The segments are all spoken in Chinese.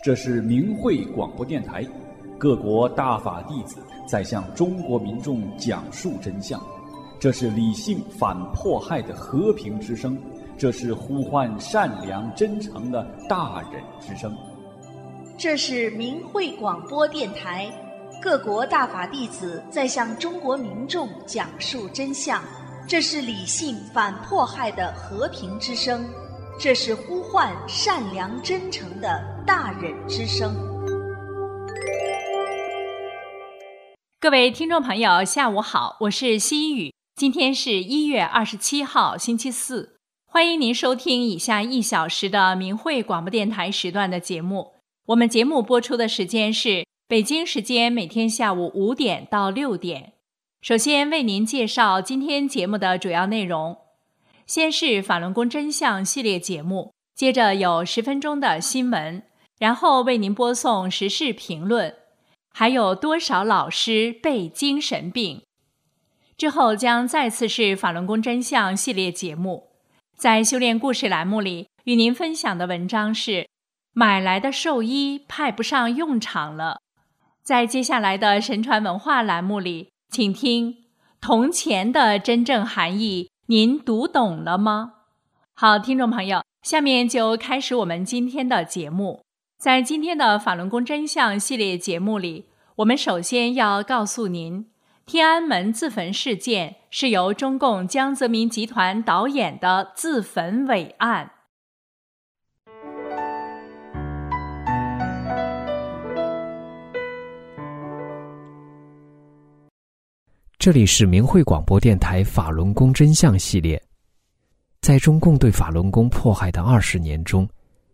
这是明慧广播电台，各国大法弟子在向中国民众讲述真相。这是理性反迫害的和平之声，这是呼唤善良真诚的大人之声。 这是明慧广播电台，各国大法弟子在向中国民众讲述真相。这是理性反迫害的和平之声，这是呼唤善良真诚的大人之声。 各位听众朋友，下午好，我是西雨。今天是1月27号，星期四。欢迎您收听以下1小时的明慧广播电台时段的节目。我们节目播出的时间是北京时间每天下午5点到6点。首先为您介绍今天节目的主要内容。先是法轮功真相系列节目，接着有10分钟的新闻，然后为您播送时事评论，还有多少老师被精神病。之后将再次是法轮功真相系列节目。在修炼故事栏目里，与您分享的文章是买来的寿衣派不上用场了。在接下来的神传文化栏目里，请听铜钱的真正含义，您读懂了吗？好，听众朋友，下面就开始我们今天的节目。在今天的法轮功真相系列节目里，我们首先要告诉您，天安门自焚事件是由中共江泽民集团导演的自焚伟案。 这里是明慧广播电台法轮功真相系列。在中共对法轮功迫害的20年中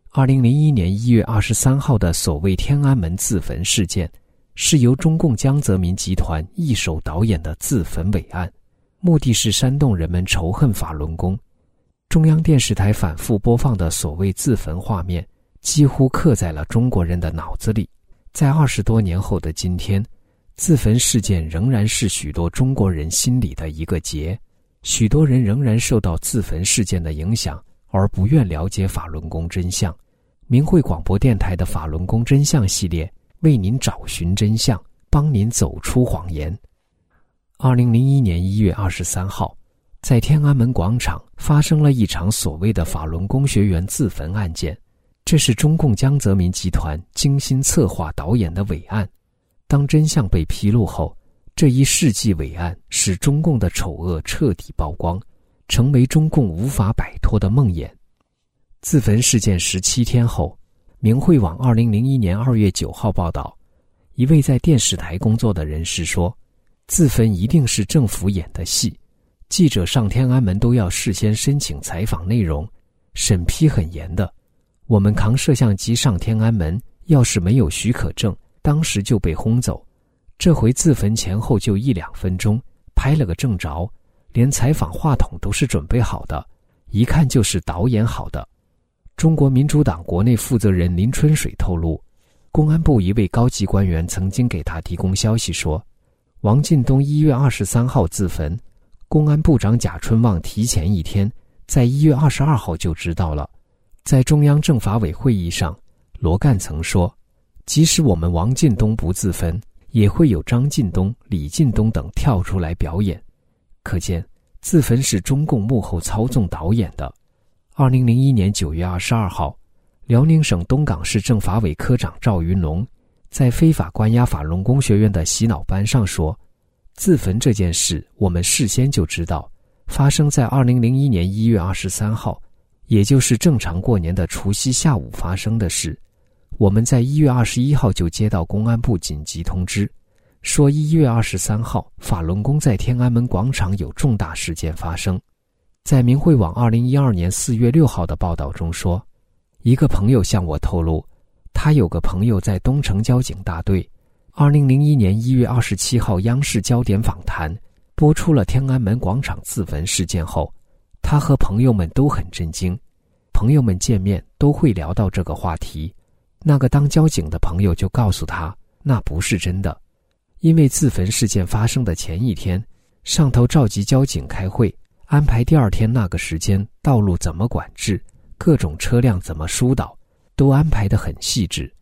，2001年1月23号的所谓天安门自焚事件，是由中共江泽民集团一手导演的自焚伟案，目的是煽动人们仇恨法轮功。中央电视台反复播放的所谓自焚画面，几乎刻在了中国人的脑子里。在20多年后的今天，自焚事件仍然是许多中国人心里的一个结，许多人仍然受到自焚事件的影响，而不愿了解法轮功真相。明慧广播电台的法轮功真相系列为您找寻真相，帮您走出谎言。2001年1月23号，在天安门广场发生了一场所谓的法轮功学员自焚案件，这是中共江泽民集团精心策划导演的伟案。当真相被披露后，这一世纪伟案使中共的丑恶彻底曝光，成为中共无法摆脱的梦魇。自焚事件17天后，明慧网2001年2月9号报道，一位在电视台工作的人士说，自焚一定是政府演的戏，记者上天安门都要事先申请采访内容，审批很严的。我们扛摄像机上天安门，要是没有许可证，当时就被轰走。这回自焚前后就1-2分钟，拍了个正着，连采访话筒都是准备好的，一看就是导演好的。中国民主党国内负责人林春水透露，公安部一位高级官员曾经给他提供消息说，王进东1月23号自焚，公安部长贾春旺提前一天，在1月22号就知道了。在中央政法委会议上，罗干曾说，即使我们王进东不自焚，也会有张近东、李近东等跳出来表演。可见自焚是中共幕后操纵导演的。2001年9月22号，辽宁省东港市政法委科长赵云龙在非法关押法轮功学院的洗脑班上说，自焚这件事我们事先就知道，发生在2001年1月23号，也就是正常过年的除夕下午发生的事。我们在1月21号就接到公安部紧急通知，说1月23号法轮功在天安门广场有重大事件发生。在明慧网2012年4月6号的报道中说，一个朋友向我透露，他有个朋友在东城交警大队。2001年1月27号央视焦点访谈播出了天安门广场自焚事件后，他和朋友们都很震惊，朋友们见面都会聊到这个话题。那个当交警的朋友就告诉他，那不是真的，因为自焚事件发生的前一天，上头召集交警开会，安排第二天那个时间道路怎么管制，各种车辆怎么疏导，都安排得很细致。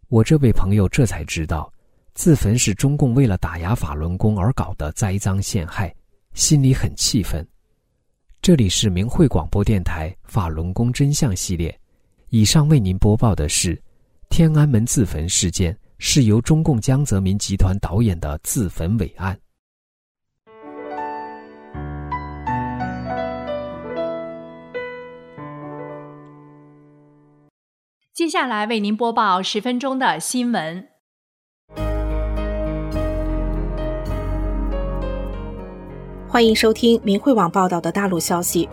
我这位朋友这才知道，自焚是中共为了打压法轮功而搞的栽赃陷害，心里很气愤。这里是明慧广播电台法轮功真相系列，以上为您播报的是天安门自焚事件是由中共江泽民集团导演的自焚伪案。 接下来为您播报10分钟的新闻。 欢迎收听明慧网报道的大陆消息。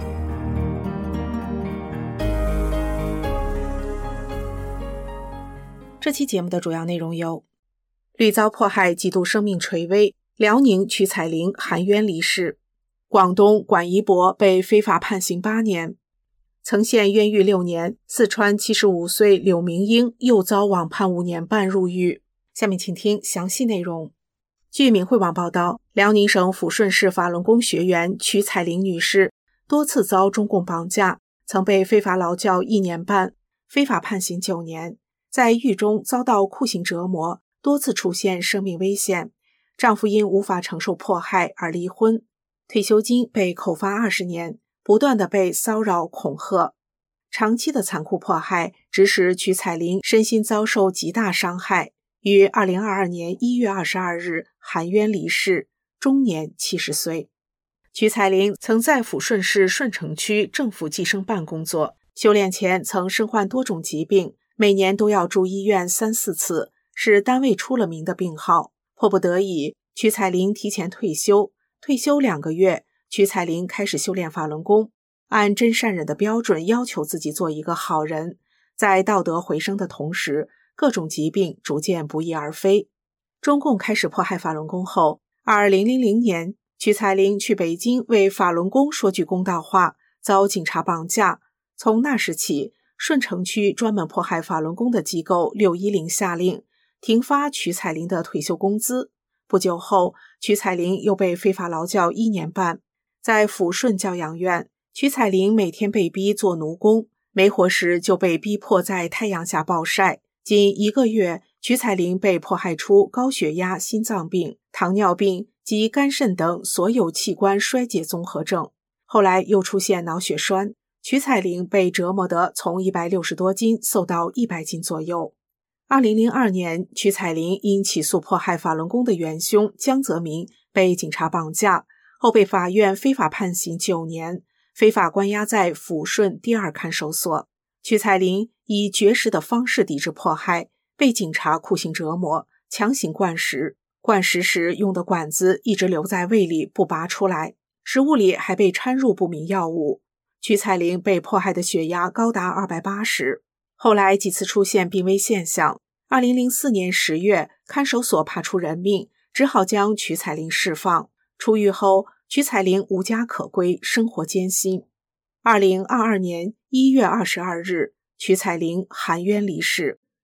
这期节目的主要内容有：屡遭迫害，几度生命垂危，辽宁曲彩玲含冤离世；广东管怡博被非法判刑8年；曾县冤狱6年，四川75岁柳明英又遭网判5年半入狱。下面请听详细内容。据明慧网报道，辽宁省抚顺市法轮功学员曲彩玲女士多次遭中共绑架，曾被非法劳教1年半，非法判刑9年，在狱中遭到酷刑折磨，多次出现生命危险。丈夫因无法承受迫害而离婚，退休金被扣发20年，不断地被骚扰恐吓。长期的残酷迫害致使曲彩玲身心遭受极大伤害，于2022年1月22日含冤离世，终年70岁。曲彩玲曾在抚顺市顺城区政府计生办工作，修炼前曾身患多种疾病，每年都要住医院3-4次，是单位出了名的病号。迫不得已，曲彩玲提前退休。退休2个月，曲彩玲开始修炼法轮功，按真善忍的标准要求自己做一个好人，在道德回升的同时，各种疾病逐渐不翼而飞。中共开始迫害法轮功后，2000年，曲彩玲去北京为法轮功说句公道话，遭警察绑架。从那时起，顺城区专门迫害法轮功的机构610下令停发曲彩玲的退休工资。不久后，曲彩玲又被非法劳教1年半。在抚顺教养院，曲彩玲每天被逼做奴工，没活时就被逼迫在太阳下暴晒。仅1个月，曲彩玲被迫害出高血压、心脏病、糖尿病及肝肾等所有器官衰竭综合症。后来又出现脑血栓，曲彩玲被折磨得从160多斤瘦到100斤左右。2002年，曲彩玲因起诉迫害法轮功的元凶江泽民被警察绑架，后被法院非法判刑9年，非法关押在抚顺第2看守所。曲彩玲以绝食的方式抵制迫害，被警察酷刑折磨，强行灌食，灌食时用的管子一直留在胃里不拔出来，食物里还被掺入不明药物。曲彩玲被迫害的血压高达280，后来几次出现病危现象。2004年10月，看守所怕出人命，只好将曲彩玲释放。出狱后，曲彩玲无家可归，生活艰辛。2022年1月22日，曲彩玲含冤离世。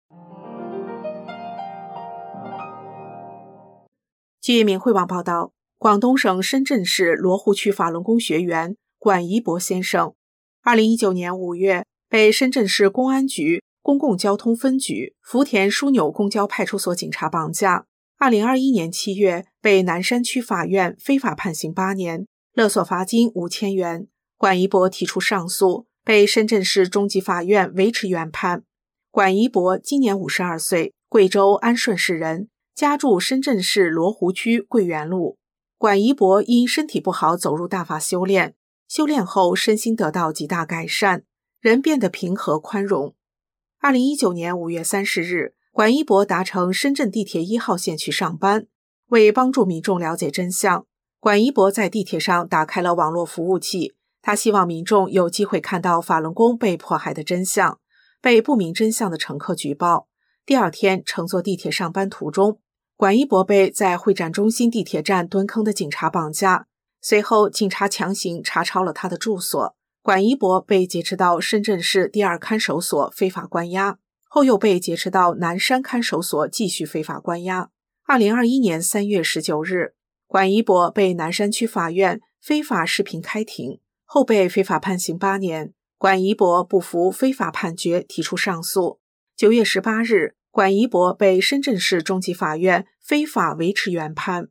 据明慧网报道，广东省深圳市罗湖区法轮功学员管怡博先生2019年5月被深圳市公安局公共交通分局福田枢纽公交派出所警察绑架。2021年7月被南山区法院非法判刑8年，勒索罚金5000元。管怡博提出上诉，被深圳市中级法院维持原判。管怡博今年52岁，贵州安顺市人，家住深圳市罗湖区桂园路。管怡博因身体不好走入大法修炼，修炼后身心得到极大改善，人变得平和宽容。2019年5月30日，管怡博搭乘深圳地铁1号线去上班。为帮助民众了解真相，管怡博在地铁上打开了网络服务器，他希望民众有机会看到法轮功被迫害的真相。被不明真相的乘客举报，第2天乘坐地铁上班途中，管怡博被在会展中心地铁站蹲坑的警察绑架，随后警察强行查抄了他的住所。管怡博被劫持到深圳市第2看守所非法关押，后又被劫持到南山看守所继续非法关押。2021年3月19日，管怡博被南山区法院非法视频开庭，后被非法判刑8年。管怡博不服非法判决，提出上诉。9月18日， 管怡博被深圳市中级法院非法维持原判。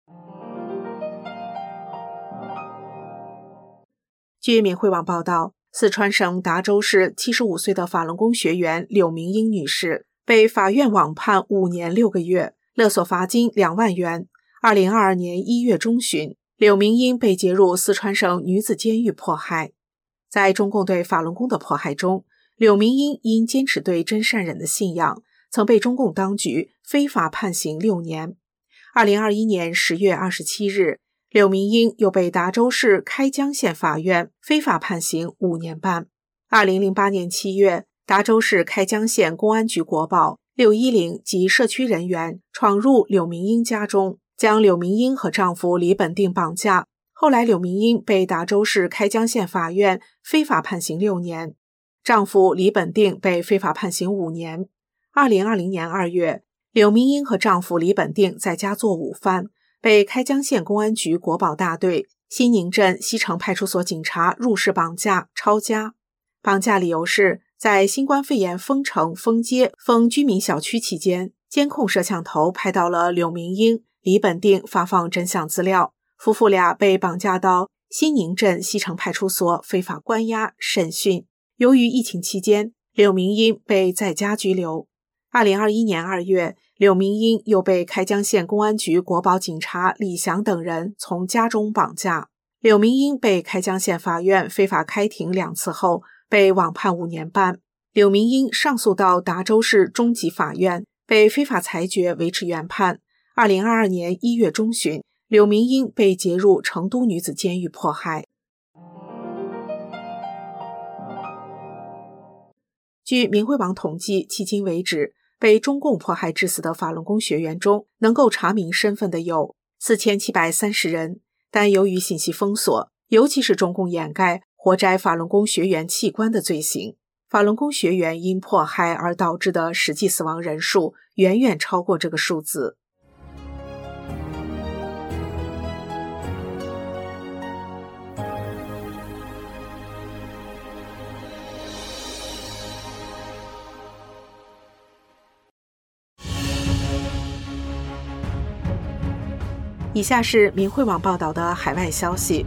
据明慧网报道，四川省达州市75岁的法轮功学员柳明英女士被法院网判5年6个月，勒索罚金2万元。2022年1月中旬，柳明英被劫入四川省女子监狱迫害。在中共对法轮功的迫害中，柳明英因坚持对真善忍的信仰，曾被中共当局非法判刑6年。2021年10月27日，柳明英又被达州市开江县法院非法判刑5年半。2008年7月，达州市开江县公安局国保、610及社区人员闯入柳明英家中，将柳明英和丈夫李本定绑架。后来柳明英被达州市开江县法院非法判刑6年，丈夫李本定被非法判刑5年。2020年2月，柳明英和丈夫李本定在家做午饭，被开江县公安局国保大队西宁镇西城派出所警察入室绑架抄家。绑架理由是在新冠肺炎封城、封街、封居民小区期间，监控摄像头拍到了柳明英、李本定发放真相资料，夫妇俩被绑架到西宁镇西城派出所非法关押审讯。由于疫情期间，柳明英被在家拘留。2021年2月，柳明英又被开江县公安局国保警察李祥等人从家中绑架。柳明英被开江县法院非法开庭2次后，被网判5年半。柳明英上诉到达州市中级法院，被非法裁决维持原判。2022年1月中旬，柳明英被劫入成都女子监狱迫害。据明慧网统计，迄今为止，被中共迫害致死的法轮功学员中，能够查明身份的有4730人，但由于信息封锁，尤其是中共掩盖活摘法轮功学员器官的罪行，法轮功学员因迫害而导致的实际死亡人数远远超过这个数字。以下是明慧网报道的海外消息，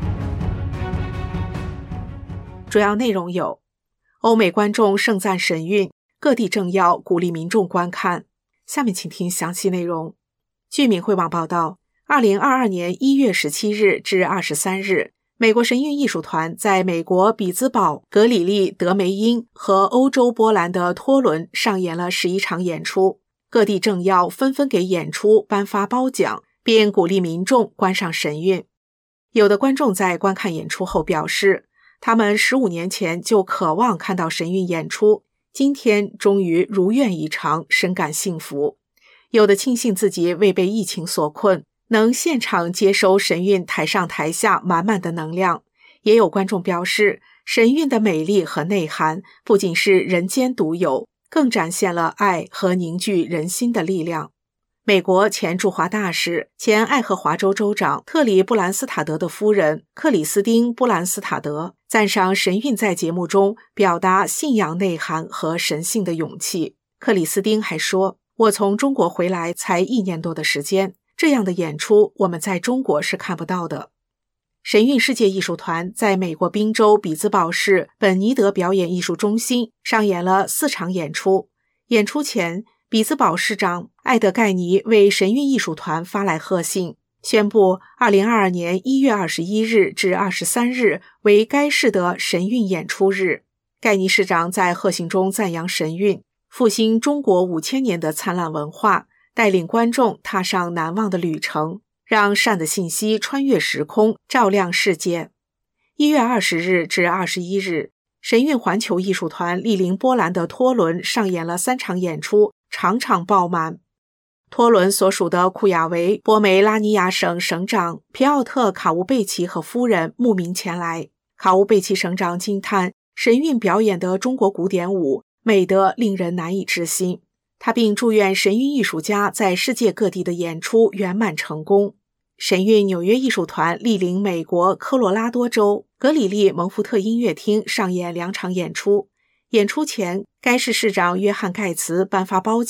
主要内容有：欧美观众盛赞神韵，各地政要鼓励民众观看。下面请听详细内容。据明慧网报道，2022年1月17日至23日，美国神韵艺术团在美国比兹堡、格里利、德梅因和欧洲波兰的托伦上演了11场演出，各地政要纷纷给演出颁发褒奖，并鼓励民众观赏神韵。有的观众在观看演出后表示，他们15年前就渴望看到神韵演出，今天终于如愿以偿，深感幸福。有的庆幸自己未被疫情所困，能现场接收神韵台上台下满满的能量。也有观众表示，神韵的美丽和内涵不仅是人间独有，更展现了爱和凝聚人心的力量。美国前驻华大使、前爱荷华州州长特里·布兰斯塔德的夫人克里斯汀·布兰斯塔德赞赏神韵在节目中表达信仰内涵和神性的勇气。克里斯汀还说，我从中国回来才1年多的时间，这样的演出我们在中国是看不到的。神韵世界艺术团在美国宾州比兹堡市本尼德表演艺术中心上演了4场演出。演出前，比兹堡市长艾德盖尼为神韵艺术团发来贺信，宣布2022年1月21日至23日为该市的神韵演出日。盖尼市长在贺信中赞扬神韵，复兴中国5000年的灿烂文化，带领观众踏上难忘的旅程，让善的信息穿越时空，照亮世界。1月20日至21日，神韵环球艺术团莅临波兰的托伦上演了3场演出，场场爆满。托伦所属的库亚维波梅拉尼亚省省长皮奥特·卡乌贝奇和夫人慕名前来。卡乌贝奇省长惊叹神韵表演的中国古典舞美得令人难以置信，他并祝愿神韵艺术家在世界各地的演出圆满成功。神韵纽约艺术团莅临美国科罗拉多州格里利蒙福特音乐厅上演2场演出。演出前，该市市长约翰盖茨颁发褒奖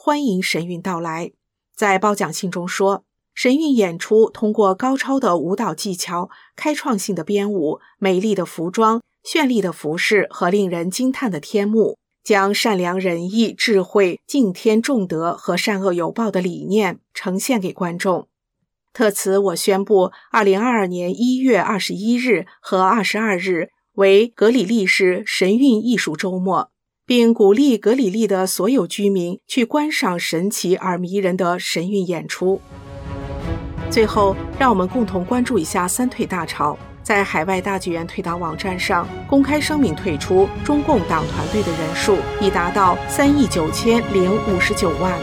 欢迎神韵到来。在褒奖信中说，神韵演出通过高超的舞蹈技巧、开创性的编舞、美丽的服装、绚丽的服饰和令人惊叹的天幕，将善良仁义、智慧、敬天重德和善恶有报的理念呈现给观众。特此，我宣布2022年1月21日和22日为格里利市神韵艺术周末，并鼓励格里利的所有居民去观赏神奇而迷人的神韵演出。最后，让我们共同关注一下三退大潮。在海外大剧院退党网站上公开声明退出中共党团队的人数已达到3.959万。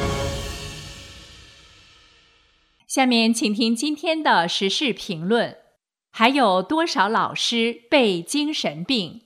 下面请听今天的时事评论。还有多少老师被精神病？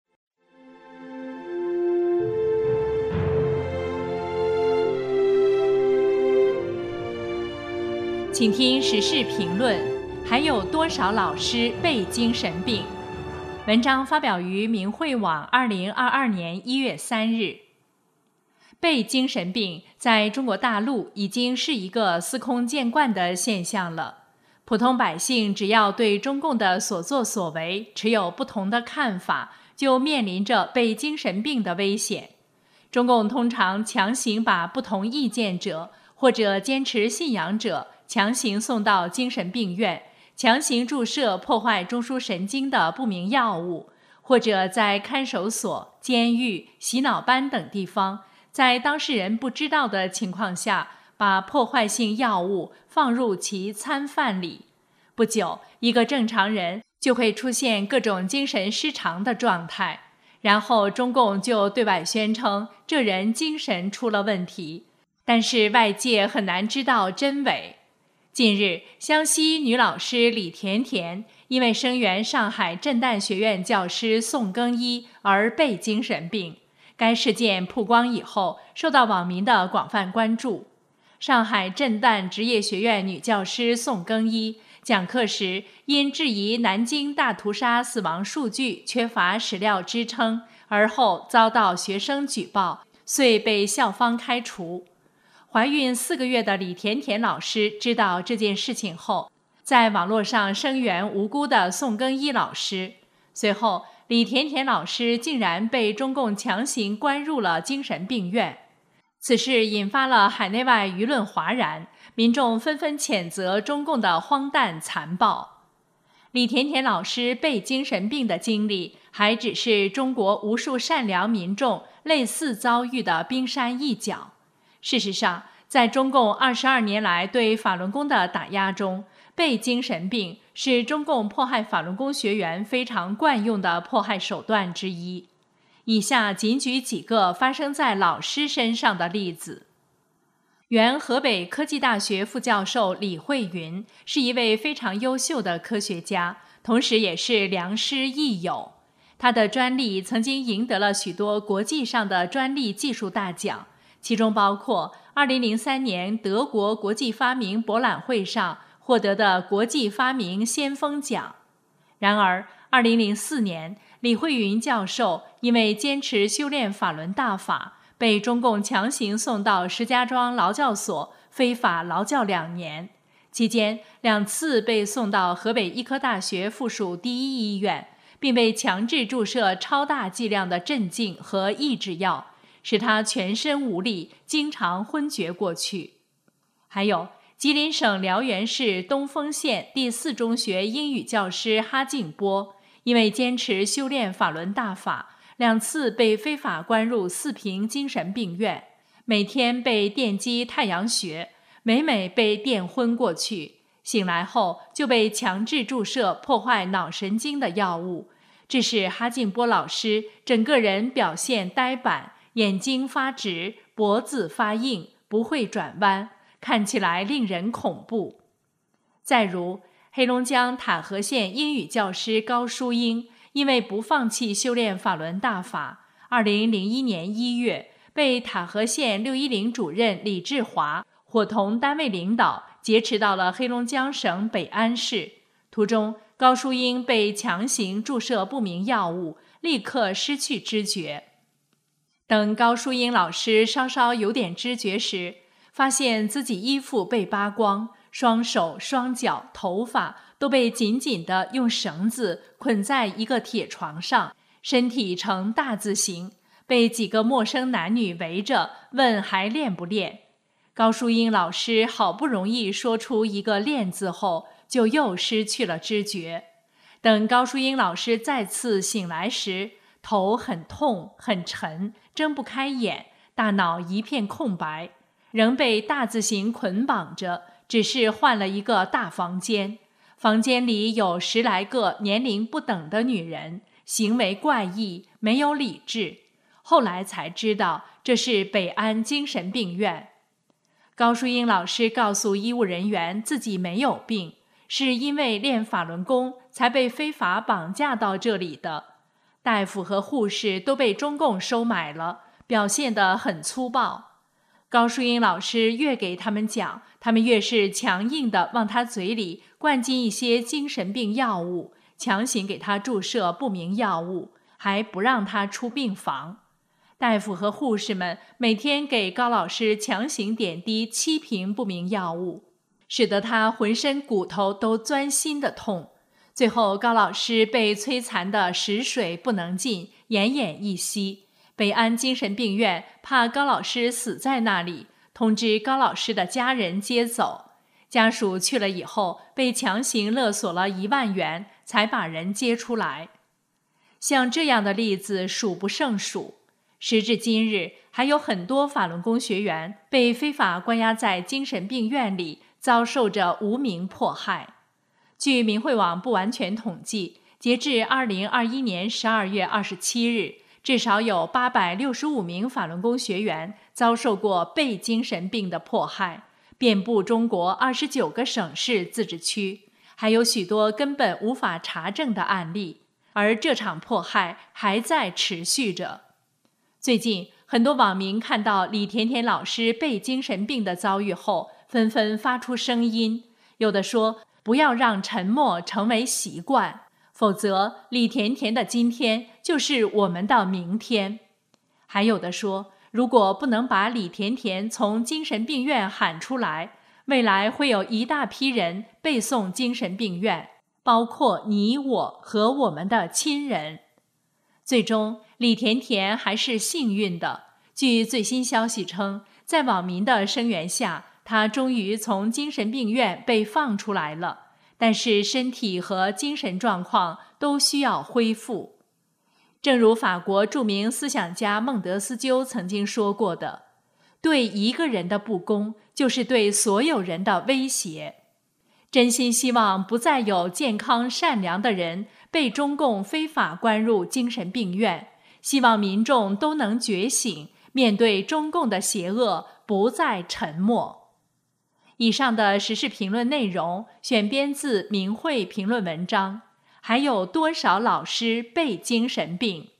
请听时事评论。还有多少老师被精神病？文章发表于明慧网2022年1月3日。被精神病在中国大陆已经是一个司空见惯的现象了。普通百姓只要对中共的所作所为持有不同的看法，就面临着被精神病的危险。中共通常强行把不同意见者或者坚持信仰者强行送到精神病院，强行注射破坏中枢神经的不明药物，或者在看守所、监狱、洗脑班等地方，在当事人不知道的情况下，把破坏性药物放入其餐饭里。不久，一个正常人就会出现各种精神失常的状态，然后中共就对外宣称这人精神出了问题，但是外界很难知道真伪。近日，湘西女老师李甜甜因为声援上海震旦学院教师宋更一而被精神病。该事件曝光以后，受到网民的广泛关注。上海震旦职业学院女教师宋更一讲课时，因质疑南京大屠杀死亡数据缺乏史料支撑，而后遭到学生举报，遂被校方开除。怀孕4个月的李甜甜老师知道这件事情后，在网络上声援无辜的宋更一老师。随后，李甜甜老师竟然被中共强行关入了精神病院。此事引发了海内外舆论哗然，民众纷纷谴责中共的荒诞残暴。李甜甜老师被精神病的经历，还只是中国无数善良民众类似遭遇的冰山一角。事实上，在中共22年来对法轮功的打压中，被精神病是中共迫害法轮功学员非常惯用的迫害手段之一。以下仅举几个发生在老师身上的例子。原河北科技大学副教授李慧云是一位非常优秀的科学家，同时也是良师益友。他的专利曾经赢得了许多国际上的专利技术大奖，其中包括2003年德国国际发明博览会上获得的国际发明先锋奖。然而2004年，李慧云教授因为坚持修炼法轮大法，被中共强行送到石家庄劳教所非法劳教2年，期间2次被送到河北医科大学附属第一医院，并被强制注射超大剂量的镇静和抑制药，使他全身无力，经常昏厥过去。还有吉林省辽源市东丰县第4中学英语教师哈静波，因为坚持修炼法轮大法，2次被非法关入4平精神病院，每天被电击太阳穴，每被电昏过去，醒来后就被强制注射破坏脑神经的药物，致使哈静波老师整个人表现呆板，眼睛发直，脖子发硬，不会转弯，看起来令人恐怖。再如黑龙江塔河县英语教师高淑英，因为不放弃修炼法轮大法，2001年1月被塔河县610主任李志华伙同单位领导劫持到了黑龙江省北安市，途中高淑英被强行注射不明药物，立刻失去知觉。 等高淑英老师稍稍有点知觉时，发现自己衣服被扒光，双手、双脚、头发都被紧紧地用绳子捆在一个铁床上，身体呈大字形，被几个陌生男女围着，问还练不练。高淑英老师好不容易说出一个练字后，就又失去了知觉。等高淑英老师再次醒来时，头很痛很沉，睁不开眼，大脑一片空白，仍被大字形捆绑着，只是换了一个大房间。房间里有10来个年龄不等的女人，行为怪异，没有理智。后来才知道这是北安精神病院。高淑英老师告诉医务人员自己没有病，是因为练法轮功才被非法绑架到这里的。大夫和护士都被中共收买了，表现得很粗暴。高淑英老师越给他们讲，他们越是强硬地往他嘴里灌进一些精神病药物，强行给他注射不明药物，还不让他出病房。大夫和护士们每天给高老师强行点滴7瓶不明药物，使得他浑身骨头都钻心的痛。最后高老师被摧残的食水不能进，奄奄一息。北安精神病院怕高老师死在那里，通知高老师的家人接走。家属去了以后，被强行勒索了1万元，才把人接出来。像这样的例子数不胜数。时至今日，还有很多法轮功学员被非法关押在精神病院里，遭受着无名迫害。据明慧网不完全统计，截至2021年12月27日，至少有865名法轮功学员遭受过被精神病的迫害，遍布中国29个省市自治区，还有许多根本无法查证的案例，而这场迫害还在持续着。最近，很多网民看到李甜甜老师被精神病的遭遇后，纷纷发出声音，有的说不要让沉默成为习惯，否则李甜甜的今天就是我们的明天。还有的说，如果不能把李甜甜从精神病院喊出来，未来会有一大批人被送精神病院，包括你我和我们的亲人。最终，李甜甜还是幸运的。据最新消息称，在网民的声援下，她终于从精神病院被放出来了，但是身体和精神状况都需要恢复。正如法国著名思想家孟德斯鸠曾经说过的，对一个人的不公，就是对所有人的威胁。真心希望不再有健康善良的人被中共非法关入精神病院，希望民众都能觉醒，面对中共的邪恶，不再沉默。以上的时事评论内容选编自明慧评论文章。还有多少老师被精神病？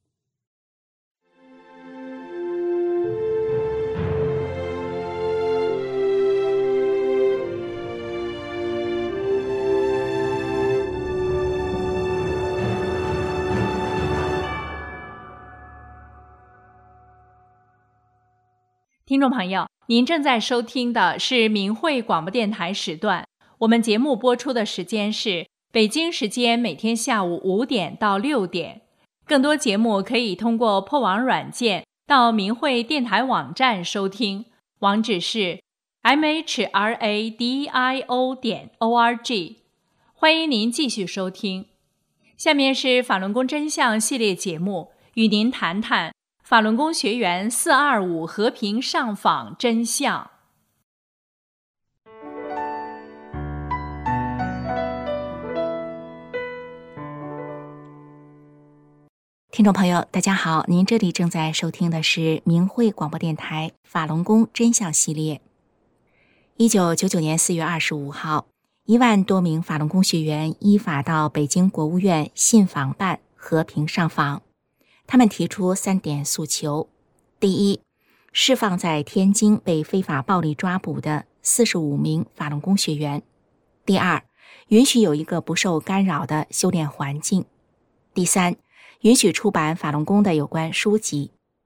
听众朋友，您正在收听的是明慧广播电台时段，我们节目播出的时间是北京时间每天下午5点到6点。更多节目可以通过破网软件到明慧电台网站收听，网址是 mhradio.org。 欢迎您继续收听。下面是法轮功真相系列节目，与您谈谈法轮功学员425和平上访真相。 听众朋友大家好，您这里正在收听的是明慧广播电台法轮功真相系列。1999年4月25号，1万多名法轮功学员依法到北京国务院信访办和平上访。他们提出3点诉求：第一，释放在天津被非法暴力抓捕的45名法轮功学员；第二，允许有一个不受干扰的修炼环境；第三，允许出版法轮功的有关书籍。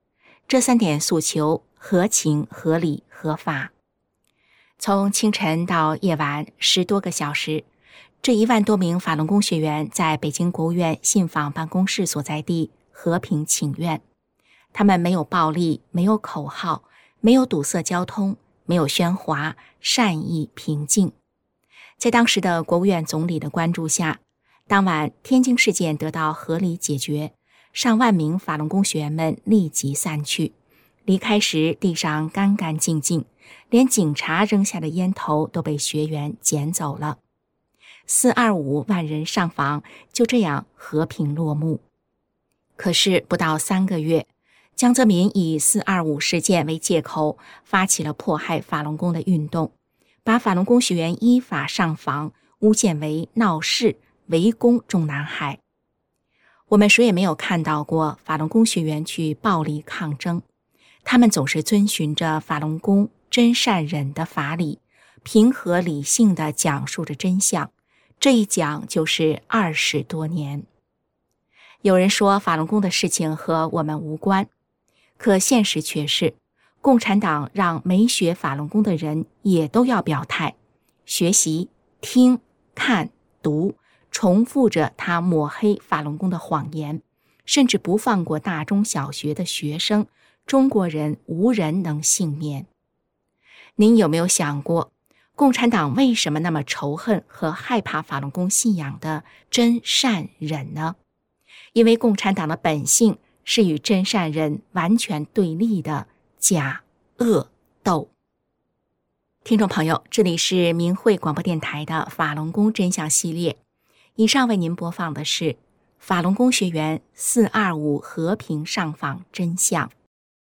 这3点诉求合情、合理、合法。从清晨到夜晚10多个小时，这1万多名法轮功学员在北京国务院信访办公室所在地和平请愿。他们没有暴力，没有口号，没有堵塞交通，没有喧哗，善意平静。在当时的国务院总理的关注下，当晚天津事件得到合理解决，上万名法轮功学员们立即散去。离开时地上干干净净，连警察扔下的烟头都被学员捡走了。425万人上访就这样和平落幕。可是不到3个月，江泽民以425事件为借口，发起了迫害法轮功的运动，把法轮功学员依法上访诬陷为闹事、围攻中南海。我们谁也没有看到过法轮功学员去暴力抗争，他们总是遵循着法轮功真善忍的法理，平和理性地讲述着真相。这一讲就是20多年。有人说法轮功的事情和我们无关，可现实却是，共产党让没学法轮功的人也都要表态，学习、听、看、读，重复着他抹黑法轮功的谎言，甚至不放过大中小学的学生，中国人无人能幸免。您有没有想过，共产党为什么那么仇恨和害怕法轮功信仰的真善忍呢？因为共产党的本性是与真善忍完全对立的假恶斗。听众朋友，这里是明慧广播电台的法轮功真相系列，以上为您播放的是法轮功学员425和平上访真相。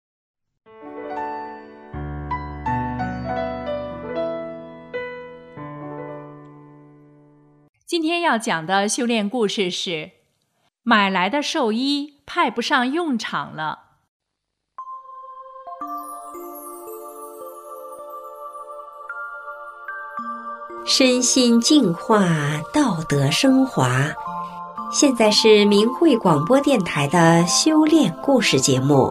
今天要讲的修炼故事是买来的寿衣派不上用场了。 身心净化，道德升华。现在是明慧广播电台的修炼故事节目。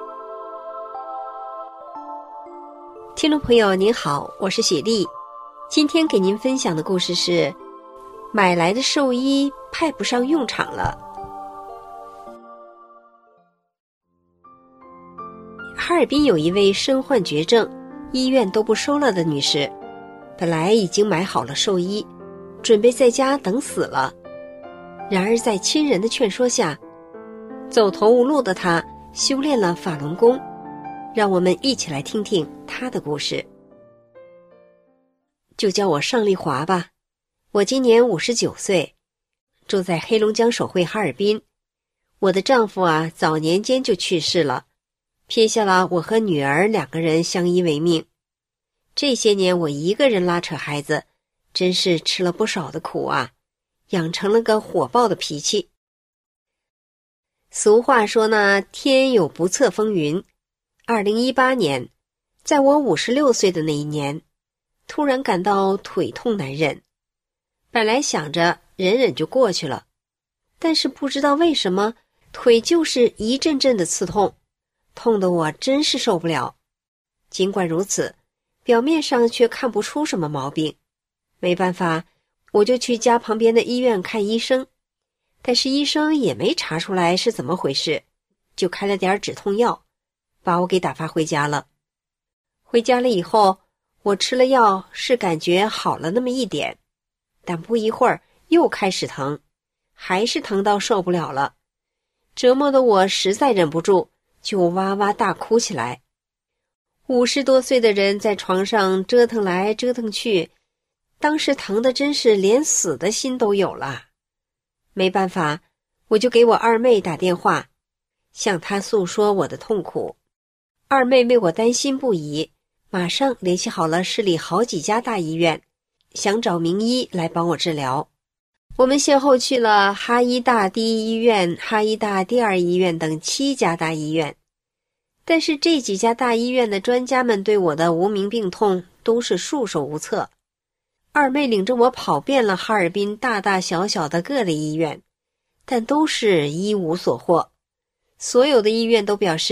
听众朋友您好，我是雪莉。今天给您分享的故事是买来的寿衣派不上用场了。哈尔滨有一位身患绝症，医院都不收了的女士，本来已经买好了寿衣，准备在家等死了。然而在亲人的劝说下，走投无路的她修炼了法轮功。让我们一起来听听她的故事。就叫我尚丽华吧，我今年59岁，住在黑龙江省会哈尔滨。我的丈夫早年间就去世了，撇下了我和女儿2个人相依为命。这些年我一个人拉扯孩子，真是吃了不少的苦啊，养成了个火爆的脾气。俗话说呢，天有不测风云。2018年，在我56岁的那一年，突然感到腿痛难忍。本来想着忍忍就过去了，但是不知道为什么腿就是一阵阵的刺痛，痛得我真是受不了。尽管如此，表面上却看不出什么毛病。没办法，我就去家旁边的医院看医生，但是医生也没查出来是怎么回事，就开了点止痛药，把我给打发回家了。回家了以后，我吃了药，是感觉好了那么一点，但不一会儿又开始疼，还是疼到受不了了。折磨的我实在忍不住，就哇哇大哭起来。50多岁的人在床上折腾来折腾去，当时疼的真是连死的心都有了。没办法，我就给我二妹打电话，向她诉说我的痛苦。二妹为我担心不已，马上联系好了市里好几家大医院，想找名医来帮我治疗。我们先后去了哈医大第一医院、哈医大第二医院等7家大医院，但是这几家大医院的专家们对我的无名病痛都是束手无策。二妹领着我跑遍了哈尔滨大大小小的各类医院，但都是一无所获。所有的医院都表示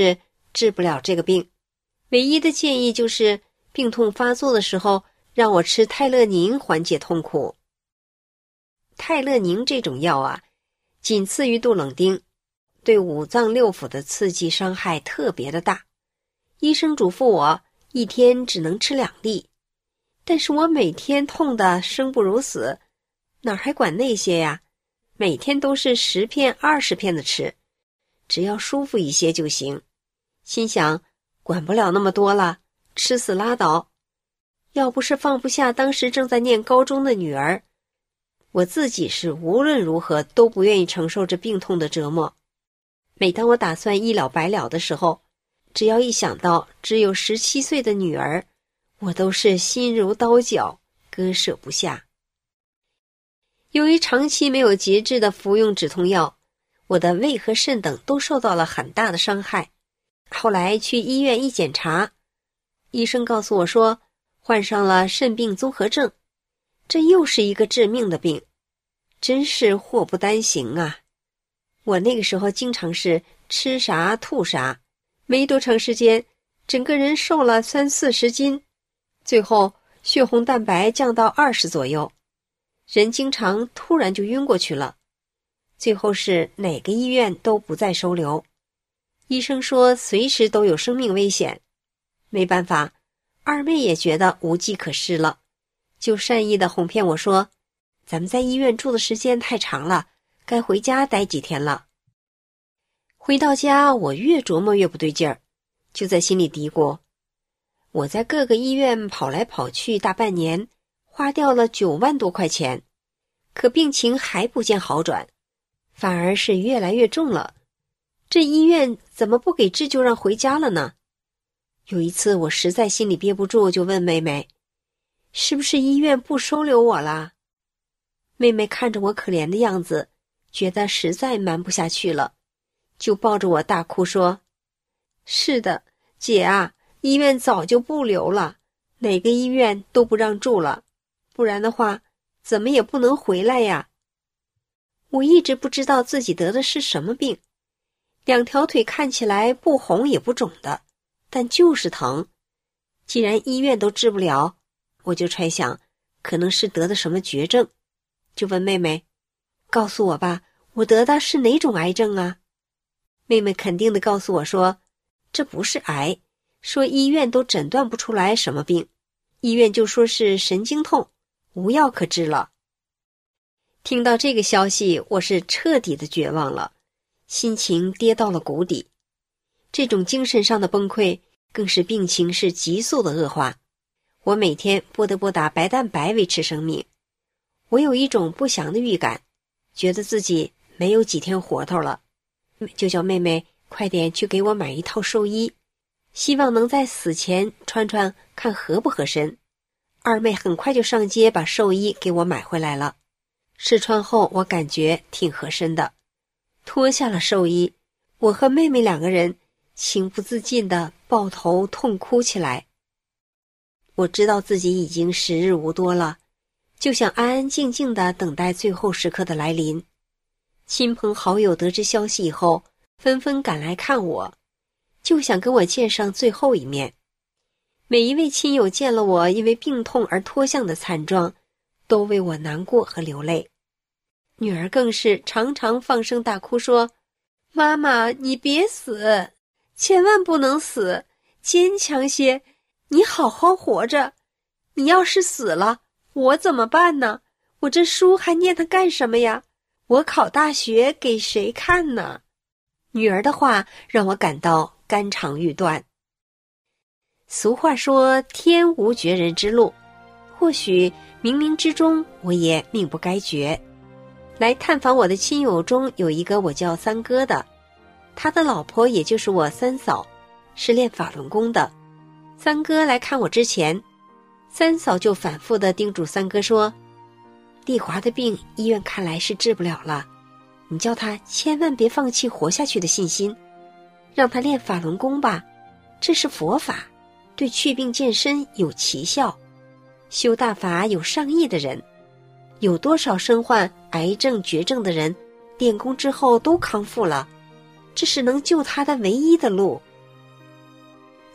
治不了这个病，唯一的建议就是病痛发作的时候让我吃泰勒宁缓解痛苦。泰勒宁这种药啊，仅次于杜冷丁，对五脏六腑的刺激伤害特别的大。医生嘱咐我一天只能吃2粒，但是我每天痛得生不如死，哪还管那些呀？每天都是10片20片的吃，只要舒服一些就行。心想管不了那么多了，吃死拉倒。要不是放不下当时正在念高中的女儿，我自己是无论如何都不愿意承受这病痛的折磨。每当我打算一了百了的时候，只要一想到只有17岁的女儿，我都是心如刀绞，割舍不下。由于长期没有节制的服用止痛药，我的胃和肾等都受到了很大的伤害。后来去医院一检查，医生告诉我说患上了肾病综合症，这又是一个致命的病，真是祸不单行啊！我那个时候经常是吃啥吐啥，没多长时间，整个人瘦了30-40斤，最后血红蛋白降到20左右，人经常突然就晕过去了。最后是哪个医院都不再收留，医生说随时都有生命危险。没办法，二妹也觉得无计可施了，就善意地哄骗我说，咱们在医院住的时间太长了，该回家待几天了。回到家，我越琢磨越不对劲儿，就在心里嘀咕，我在各个医院跑来跑去大半年，花掉了9万多块钱，可病情还不见好转，反而是越来越重了。这医院怎么不给治就让回家了呢？有一次我实在心里憋不住，就问妹妹，是不是医院不收留我了？妹妹看着我可怜的样子，觉得实在瞒不下去了，就抱着我大哭说，是的，姐啊，医院早就不留了，哪个医院都不让住了，不然的话怎么也不能回来呀。我一直不知道自己得的是什么病，2条腿看起来不红也不肿的，但就是疼。既然医院都治不了，我就揣想可能是得的什么绝症，就问妹妹，告诉我吧，我得的是哪种癌症啊？妹妹肯定地告诉我说，这不是癌，说医院都诊断不出来什么病，医院就说是神经痛，无药可治了。听到这个消息，我是彻底的绝望了，心情跌到了谷底。这种精神上的崩溃更是病情是急速的恶化，我每天不得不打白蛋白维持生命。我有一种不祥的预感，觉得自己没有几天活头了，就叫妹妹快点去给我买一套寿衣，希望能在死前穿穿看合不合身。二妹很快就上街把寿衣给我买回来了，试穿后我感觉挺合身的，脱下了寿衣，我和妹妹2个人情不自禁地抱头痛哭起来。我知道自己已经时日无多了，就想安安静静地等待最后时刻的来临。亲朋好友得知消息以后，纷纷赶来看我，就想跟我见上最后一面。每一位亲友见了我因为病痛而脱相的惨状，都为我难过和流泪。女儿更是常常放声大哭说，妈妈，你别死，千万不能死，坚强些，你好好活着，你要是死了，我怎么办呢？我这书还念它干什么呀？我考大学给谁看呢？女儿的话让我感到肝肠欲断。俗话说，天无绝人之路，或许冥冥之中我也命不该绝。来探访我的亲友中有一个我叫三哥的，他的老婆也就是我三嫂，是练法轮功的。三哥来看我之前，三嫂就反复地叮嘱三哥说，丽华的病医院看来是治不了了，你叫他千万别放弃活下去的信心，让他练法轮功吧，这是佛法，对祛病健身有奇效，修大法有上亿的人，有多少身患癌症绝症的人练功之后都康复了，这是能救他的唯一的路。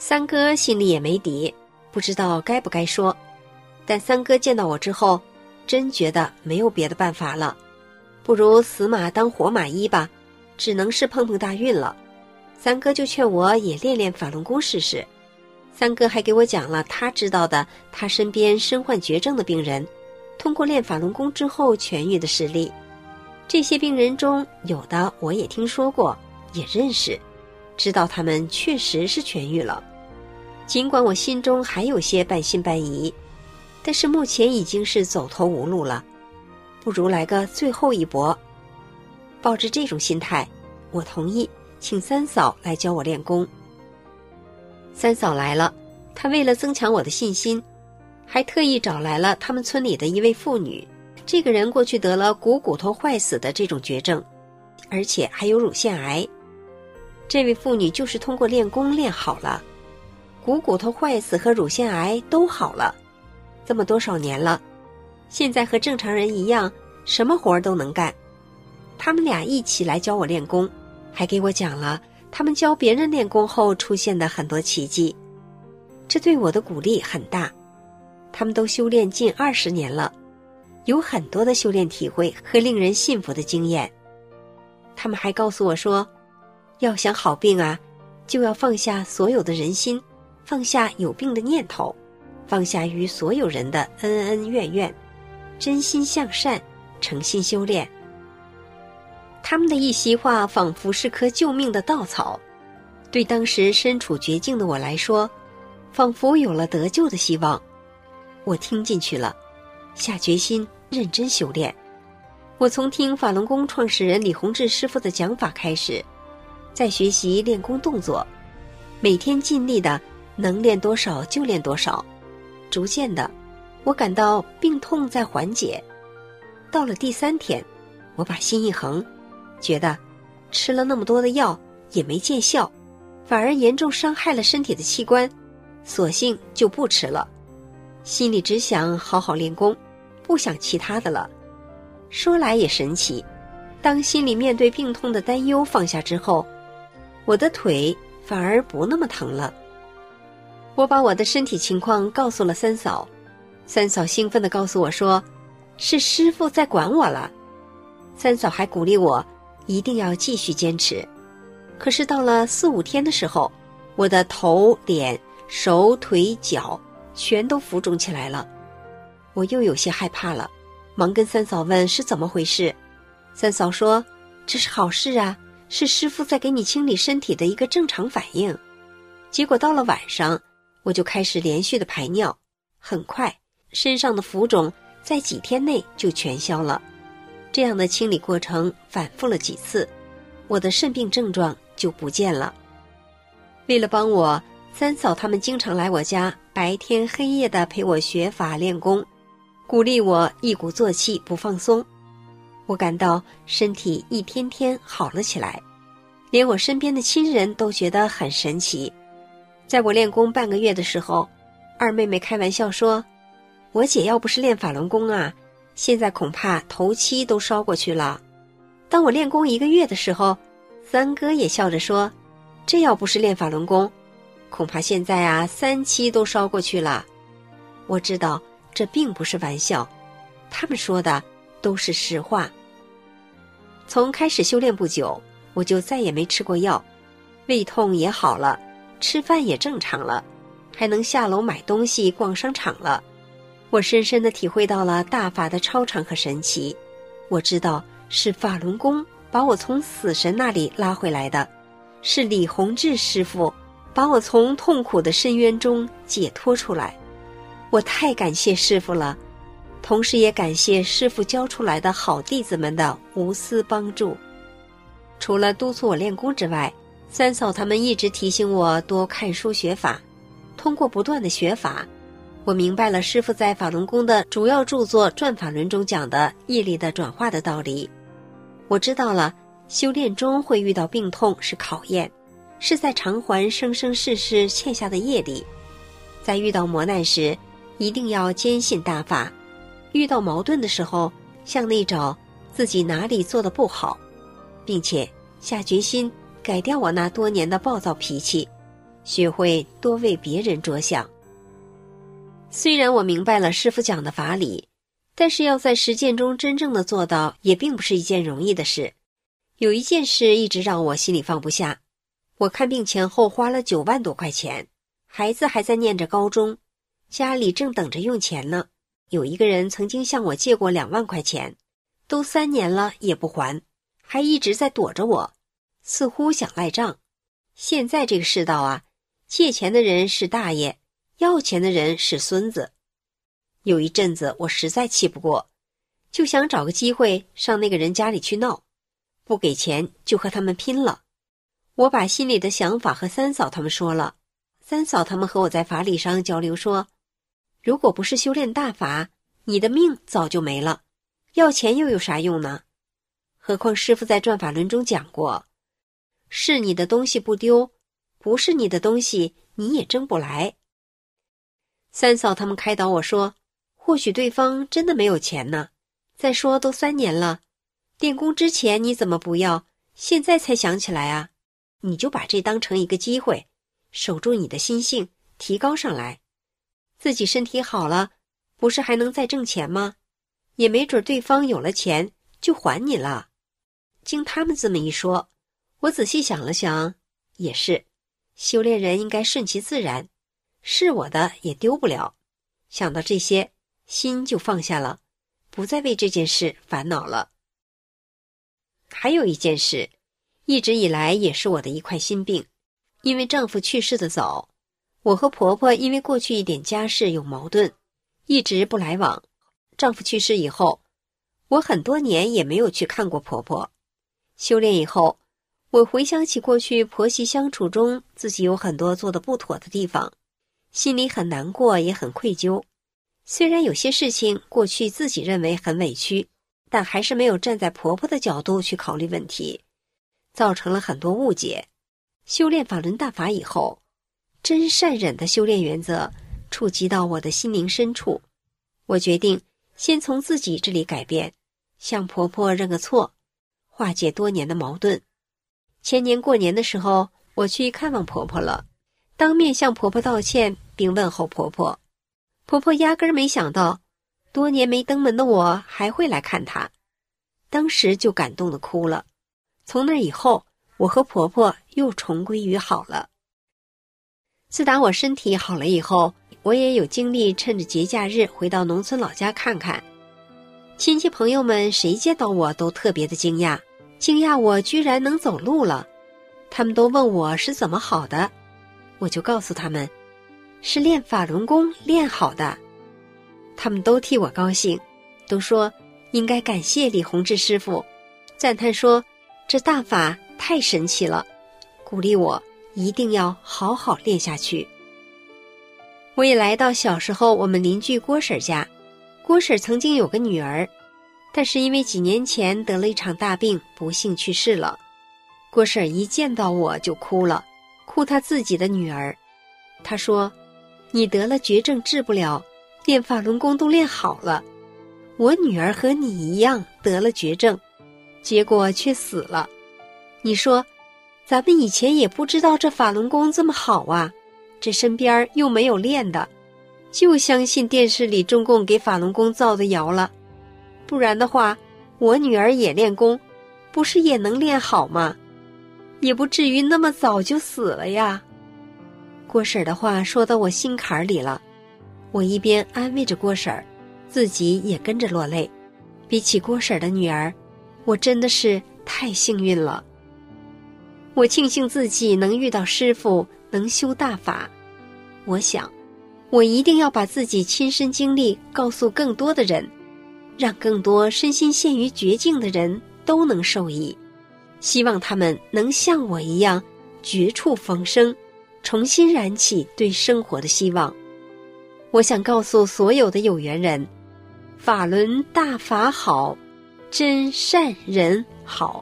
三哥心里也没底，不知道该不该说。但三哥见到我之后，真觉得没有别的办法了，不如死马当活马医吧，只能是碰碰大运了。三哥就劝我也练练法轮功试试。三哥还给我讲了他知道的他身边身患绝症的病人通过练法轮功之后痊愈的事例。这些病人中有的我也听说过，也认识，知道他们确实是痊愈了。尽管我心中还有些半信半疑，但是目前已经是走投无路了，不如来个最后一搏。抱着这种心态，我同意请三嫂来教我练功。三嫂来了，她为了增强我的信心，还特意找来了他们村里的一位妇女。这个人过去得了股骨头坏死的这种绝症，而且还有乳腺癌。这位妇女就是通过练功练好了，股骨头坏死和乳腺癌都好了。这么多少年了，现在和正常人一样，什么活都能干。他们俩一起来教我练功，还给我讲了他们教别人练功后出现的很多奇迹，这对我的鼓励很大。他们都修炼近20年了，有很多的修炼体会和令人信服的经验。他们还告诉我说，要想好病啊，就要放下所有的人心，放下有病的念头，放下与所有人的恩恩怨怨，真心向善，诚心修炼。他们的一席话仿佛是棵救命的稻草，对当时身处绝境的我来说，仿佛有了得救的希望。我听进去了，下决心认真修炼。我从听法轮功创始人李洪志师傅的讲法开始，在学习练功动作，每天尽力的能练多少就练多少。逐渐的，我感到病痛在缓解。到了第3天，我把心一横，觉得吃了那么多的药也没见效，反而严重伤害了身体的器官，索性就不吃了。心里只想好好练功，不想其他的了。说来也神奇，当心里面对病痛的担忧放下之后，我的腿反而不那么疼了。我把我的身体情况告诉了三嫂，三嫂兴奋地告诉我说，是师父在管我了。三嫂还鼓励我一定要继续坚持。可是到了4、5天的时候，我的头、脸、手、腿、脚全都浮肿起来了。我又有些害怕了，忙跟三嫂问是怎么回事。三嫂说，这是好事啊，是师父在给你清理身体的一个正常反应。结果到了晚上，我就开始连续的排尿，很快身上的浮肿在几天内就全消了。这样的清理过程反复了几次，我的肾病症状就不见了。为了帮我，三嫂他们经常来我家，白天黑夜的陪我学法练功，鼓励我一鼓作气不放松。我感到身体一天天好了起来，连我身边的亲人都觉得很神奇。在我练功半个月的时候，二妹妹开玩笑说，我姐要不是练法轮功啊，现在恐怕头七都烧过去了。当我练功1个月的时候，三哥也笑着说，这要不是练法轮功，恐怕现在啊3期都烧过去了。我知道这并不是玩笑，他们说的都是实话。从开始修炼不久，我就再也没吃过药，胃痛也好了，吃饭也正常了，还能下楼买东西逛商场了。我深深地体会到了大法的超常和神奇。我知道是法轮功把我从死神那里拉回来的，是李洪志师傅把我从痛苦的深渊中解脱出来。我太感谢师傅了，同时也感谢师傅教出来的好弟子们的无私帮助。除了督促我练功之外，三嫂他们一直提醒我多看书学法。通过不断的学法，我明白了师父在法轮功的主要著作《转法轮》中讲的业力的转化的道理。我知道了，修炼中会遇到病痛是考验，是在偿还生生世世欠下的业力。在遇到磨难时，一定要坚信大法。遇到矛盾的时候，向内找自己哪里做得不好，并且下决心改掉我那多年的暴躁脾气， 学会多为别人着想。虽然我明白了师父讲的法理，但是要在实践中真正的做到，也并不是一件容易的事。有一件事一直让我心里放不下。我看病前后花了9万多块钱，孩子还在念着高中，家里正等着用钱呢。有一个人曾经向我借过2万块钱，都3年了也不还，还一直在躲着我，似乎想赖账。现在这个世道啊，借钱的人是大爷，要钱的人是孙子。有一阵子我实在气不过，就想找个机会上那个人家里去闹，不给钱就和他们拼了。我把心里的想法和三嫂他们说了，三嫂他们和我在法理上交流说，如果不是修炼大法，你的命早就没了，要钱又有啥用呢？何况师父在转法轮中讲过，是你的东西不丢，不是你的东西你也争不来。三嫂他们开导我说，或许对方真的没有钱呢，再说都3年了，练功之前你怎么不要，现在才想起来啊？你就把这当成一个机会，守住你的心性，提高上来。自己身体好了，不是还能再挣钱吗？也没准对方有了钱就还你了。经他们这么一说，我仔细想了想，也是，修炼人应该顺其自然，是我的也丢不了。想到这些，心就放下了，不再为这件事烦恼了。还有一件事，一直以来也是我的一块心病，因为丈夫去世的早，我和婆婆因为过去一点家事有矛盾，一直不来往。丈夫去世以后，我很多年也没有去看过婆婆。修炼以后，我回想起过去婆媳相处中自己有很多做得不妥的地方，心里很难过，也很愧疚。虽然有些事情过去自己认为很委屈，但还是没有站在婆婆的角度去考虑问题，造成了很多误解。修炼法轮大法以后，真善忍的修炼原则触及到我的心灵深处，我决定先从自己这里改变，向婆婆认个错，化解多年的矛盾。前年过年的时候，我去看望婆婆了，当面向婆婆道歉并问候婆婆。婆婆压根儿没想到，多年没登门的我还会来看她，当时就感动地哭了。从那以后，我和婆婆又重归于好了。自打我身体好了以后，我也有精力趁着节假日回到农村老家看看。亲戚朋友们谁见到我都特别的惊讶我居然能走路了。他们都问我是怎么好的，我就告诉他们，是练法轮功练好的。他们都替我高兴，都说应该感谢李洪志师傅，赞叹说这大法太神奇了，鼓励我一定要好好练下去。我也来到小时候我们邻居郭婶家，郭婶曾经有个女儿，但是因为几年前得了一场大病，不幸去世了。郭婶一见到我就哭了，哭她自己的女儿。她说，你得了绝症治不了，练法轮功都练好了，我女儿和你一样得了绝症，结果却死了。你说咱们以前也不知道这法轮功这么好啊，这身边又没有练的，就相信电视里中共给法轮功造的谣了，不然的话我女儿也练功，不是也能练好吗？也不至于那么早就死了呀。郭婶的话说到我心坎里了，我一边安慰着郭婶，自己也跟着落泪。比起郭婶的女儿，我真的是太幸运了。我庆幸自己能遇到师父，能修大法。我想，我一定要把自己亲身经历告诉更多的人，让更多身心陷于绝境的人都能受益。希望他们能像我一样绝处逢生，重新燃起对生活的希望。我想告诉所有的有缘人，法轮大法好，真善人好。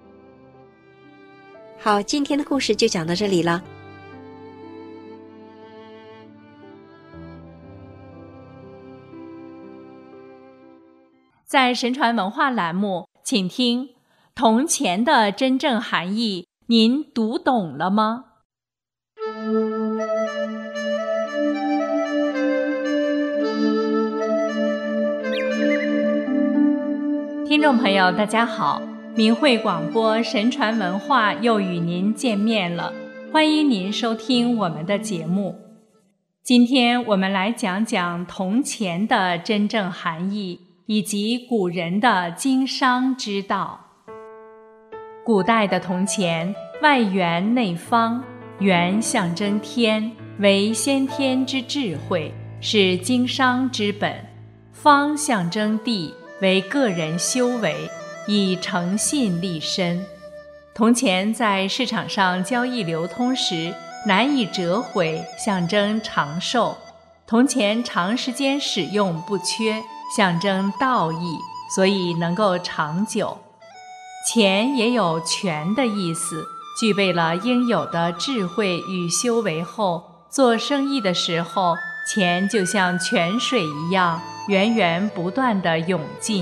好，今天的故事就讲到这里了。 在神传文化栏目，请听铜钱的真正含义，您读懂了吗？ 听众朋友大家好，明慧广播神传文化又与您见面了，欢迎您收听我们的节目。今天我们来讲讲铜钱的真正含义，以及古人的经商之道。古代的铜钱外圆内方，圆象征天，为先天之智慧，是经商之本；方象征地，为个人修为，以诚信立身。铜钱在市场上交易流通时难以折毁，象征长寿；铜钱长时间使用不缺，象征道义，所以能够长久。钱也有权的意思，具备了应有的智慧与修为后，做生意的时候，钱就像泉水一样源源不断地涌进。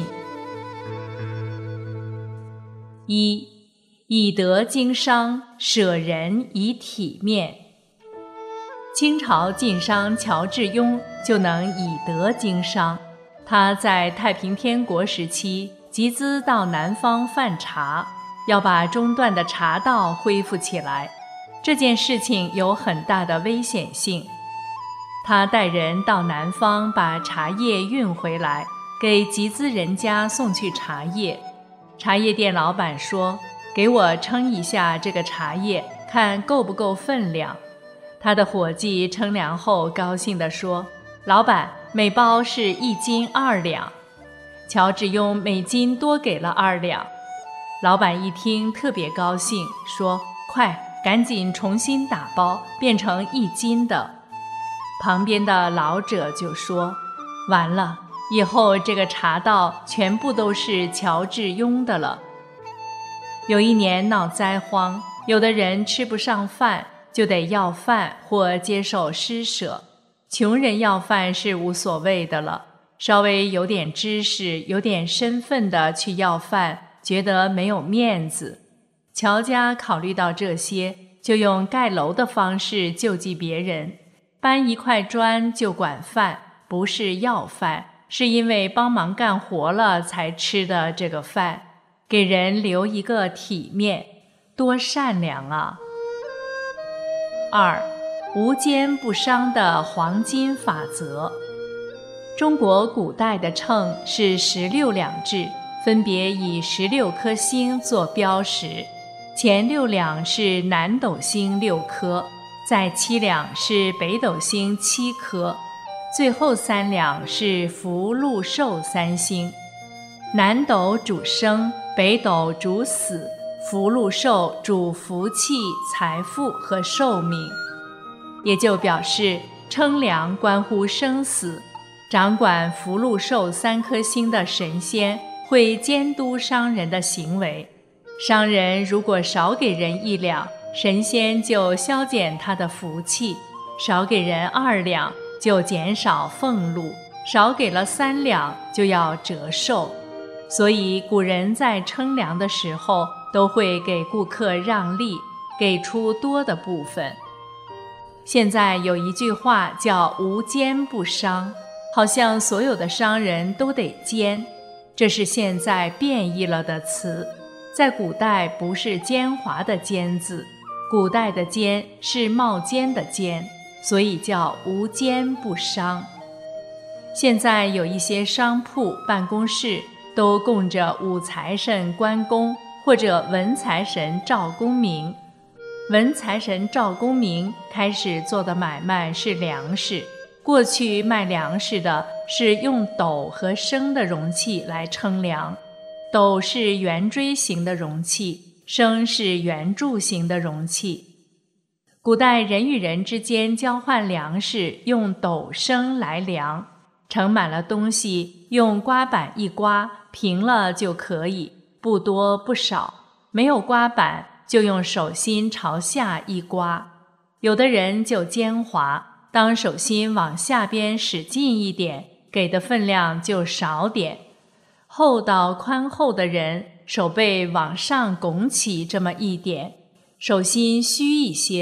一，以德经商，舍人以体面。清朝晋商乔致庸就能以德经商。他在太平天国时期集资到南方贩茶，要把中断的茶道恢复起来。这件事情有很大的危险性。他带人到南方把茶叶运回来，给集资人家送去茶叶。茶叶店老板说：“给我称一下这个茶叶，看够不够分量。”他的伙计称量后高兴地说：“老板，每包是1斤2两。”乔致庸每斤多给了2两。老板一听特别高兴，说：“快，赶紧重新打包，变成1斤的。”旁边的老者就说：“完了，以后这个茶道全部都是乔致庸的了。”有一年闹灾荒，有的人吃不上饭，就得要饭或接受施舍。穷人要饭是无所谓的了，稍微有点知识、有点身份的去要饭，觉得没有面子。乔家考虑到这些，就用盖楼的方式救济别人，搬一块砖就管饭，不是要饭，是因为帮忙干活了才吃的这个饭，给人留一个体面，多善良啊！二，无奸不商的黄金法则。中国古代的秤是16两制，分别以16颗星做标识，前6两是南斗星6颗，在7两是北斗星7颗，最后3两是福禄寿3星。南斗主生，北斗主死，福禄寿主福气、财富和寿命。也就表示称量关乎生死，掌管福禄寿3颗星的神仙会监督商人的行为。商人如果少给人1两，神仙就削减他的福气；少给人2两，就减少俸禄；少给了3两，就要折寿。所以古人在称量的时候，都会给顾客让利，给出多的部分。现在有一句话叫无奸不商，好像所有的商人都得奸，这是现在变异了的词。在古代不是奸猾的奸字，古代的奸是冒尖的尖，所以叫无奸不商。现在有一些商铺、办公室都供着武财神关公或者文财神赵公明。文财神赵公明开始做的买卖是粮食，过去卖粮食的是用斗和升的容器来称量，斗是圆锥形的容器，升是圆柱形的容器。古代人与人之间交换粮食用斗升来量，盛满了东西用刮板一刮，平了就可以，不多不少。没有刮板就用手心朝下一刮。有的人就奸猾，当手心往下边使劲一点，给的分量就少点。厚道宽厚的人，手背往上拱起这么一点，手心虚一些，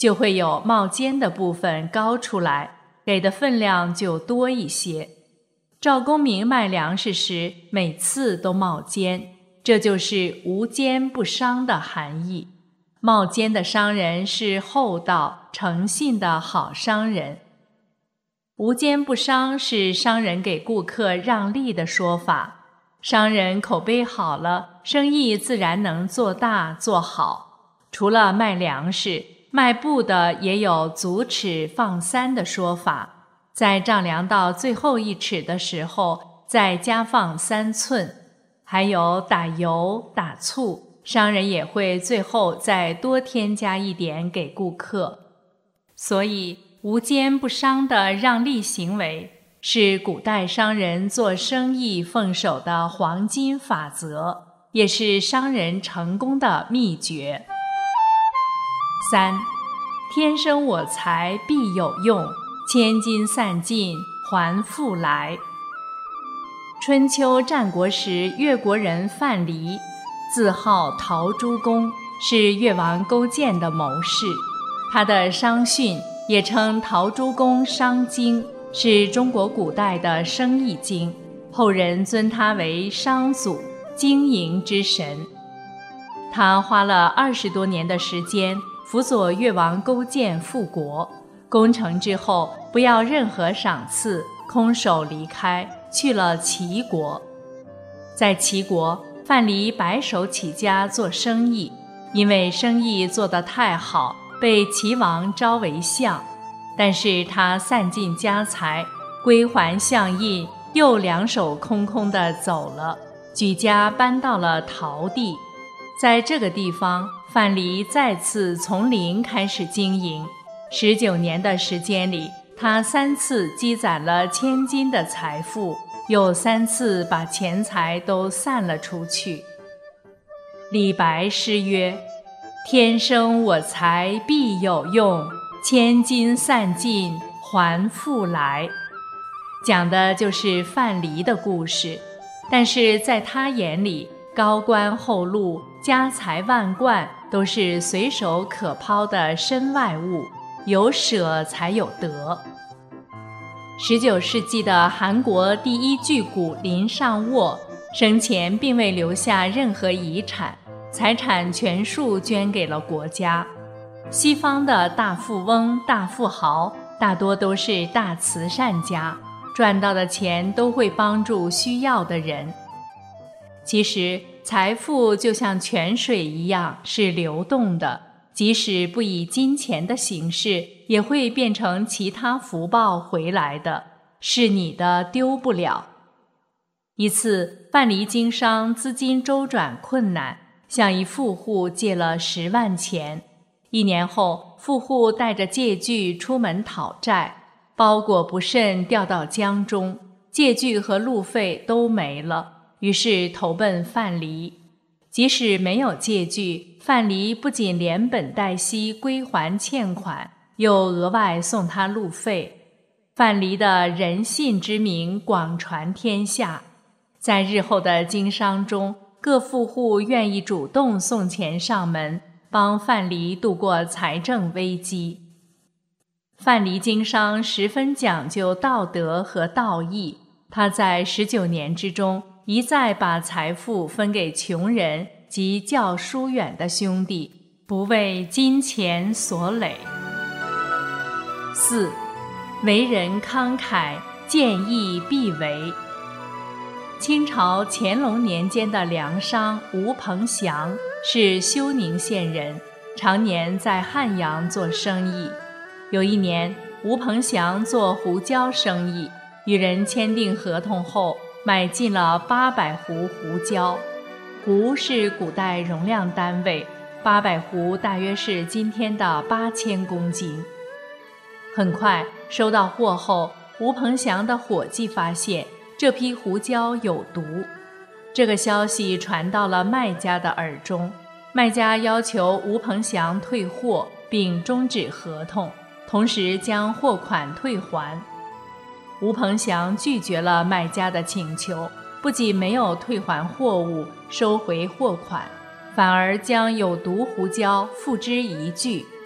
就会有冒尖的部分高出来，给的分量就多一些。赵公明卖粮食时每次都冒尖，这就是无奸不商的含义。冒尖的商人是厚道诚信的好商人。无奸不商是商人给顾客让利的说法，商人口碑好了，生意自然能做大做好。除了卖粮食，卖布的也有足尺放3的说法，在丈量到最后1尺的时候再加放3寸。还有打油打醋，商人也会最后再多添加一点给顾客。所以无奸不商的让利行为是古代商人做生意奉守的黄金法则，也是商人成功的秘诀。3. 天生我材必有用，千金散尽还复来。春秋战国时，越国人范蠡自号陶朱公，是越王勾践的谋士。他的商训也称陶朱公商经，是中国古代的生意经，后人尊他为商祖，经营之神。他花了20多年的时间辅佐越王勾践复国，攻城之后不要任何赏赐，空手离开，去了齐国。在齐国，范蠡白手起家做生意，因为生意做得太好，被齐王招为相。但是他散尽家财，归还相印，又2手空空地走了，举家搬到了陶地。在这个地方，范蠡再次从零开始经营。19年的时间里，他3次积攒了1000金的财富，又3次把钱财都散了出去。李白诗曰：天生我材必有用，千金散尽还复来。讲的就是范蠡的故事，但是在他眼里，高官厚禄、家财万贯都是随手可抛的身外物，有舍才有得。19世纪的韩国第一巨贾林尚沃生前并未留下任何遗产，财产全数捐给了国家。西方的大富翁、大富豪大多都是大慈善家，赚到的钱都会帮助需要的人。其实财富就像泉水一样是流动的，即使不以金钱的形式，也会变成其他福报回来的，是你的丢不了。一次，范蠡经商资金周转困难，向一富户借了10万钱。1年后，富户带着借据出门讨债，包裹不慎掉到江中，借据和路费都没了，于是投奔范蠡。即使没有借据，范蠡不仅连本带息归还欠款，又额外送他路费。范蠡的仁信之名广传天下，在日后的经商中，各富户愿意主动送钱上门，帮范蠡度过财政危机。范蠡经商十分讲究道德和道义，他在19年之中一再把财富分给穷人及较疏远的兄弟，不为金钱所累。4. 为人慷慨，见义必为。清朝乾隆年间的粮商吴鹏祥是休宁县人，常年在汉阳做生意。有一年，吴鹏祥做胡椒生意，与人签订合同后，买进了800壶胡椒。壶是古代容量单位，800壶大约是今天的8000公斤。很快收到货后，吴鹏祥的伙计发现这批胡椒有毒。这个消息传到了卖家的耳中，卖家要求吴鹏祥退货并终止合同，同时将货款退还。吴鹏祥拒绝了卖家的请求，不仅没有退还货物、收回货款，反而将有毒胡椒付之一炬，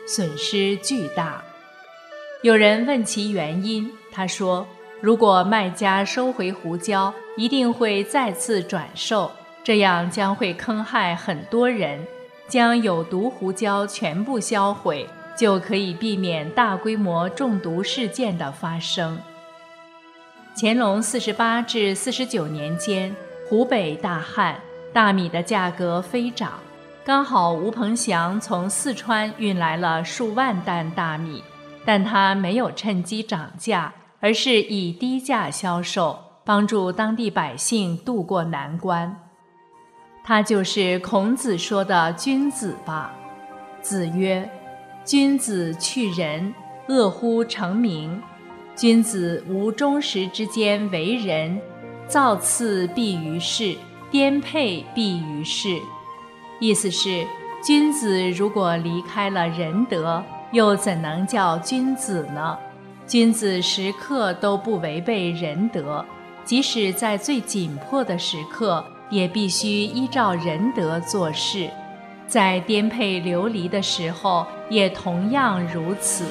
损失巨大。有人问其原因，他说，如果卖家收回胡椒，一定会再次转售，这样将会坑害很多人，将有毒胡椒全部销毁，就可以避免大规模中毒事件的发生。乾隆48至49年间，湖北大旱，大米的价格飞涨，刚好吴鹏祥从四川运来了数万担大米，但他没有趁机涨价，而是以低价销售，帮助当地百姓渡过难关。他就是孔子说的君子吧。子曰：君子去仁，恶乎成名。君子无忠实之间为人，造次必于世，颠沛必于世。意思是，君子如果离开了仁德，又怎能叫君子呢？君子时刻都不违背仁德，即使在最紧迫的时刻，也必须依照仁德做事，在颠沛流离的时候，也同样如此。